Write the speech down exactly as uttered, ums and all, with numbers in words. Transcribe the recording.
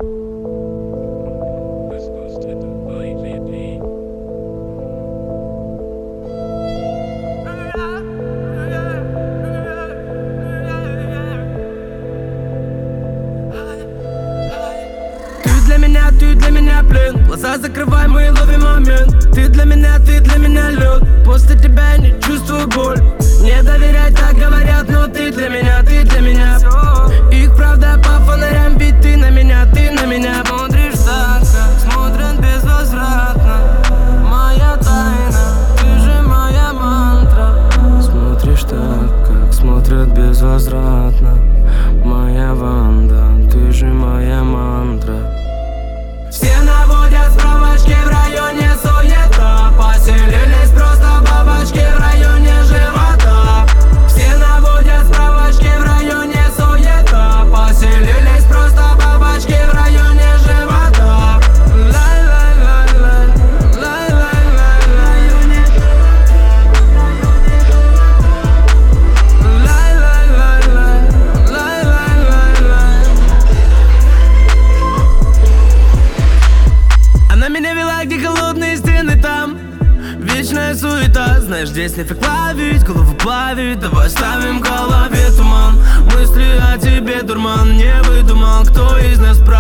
Ты для меня, ты для меня плен. Глаза закрывай, мы ловим момент. Ты для меня, ты для меня лед. После тебя не чувствую боль. Не доверяй, так говорят, но ты для меня, ты для меня. Их правда по фонарям, ведь ты на меня, ты на меня. Смотришь так, как смотрят безвозвратно. Моя тайна, ты же моя мантра. Смотришь так, как смотрят безвозвратно. Моя Ванда, ты же моя мантра. Все наводят справочки, в районе суета. Поселились просто бабочки в районе живота. Все наводят справочки, в районе суета. Поселились просто бабочки в районе живота. Лай-лай-лай-лай, лай-лай-лай-лай, лай-лай-лай-лай, лай-лай-лай-лай. Она меня вела, где холодные стены, там вечная суета. Знаешь, здесь нефиг ловить, голову плавить. Давай ставим в голове туман. Мысли о тебе дурман. Не выдумал, кто из нас прав.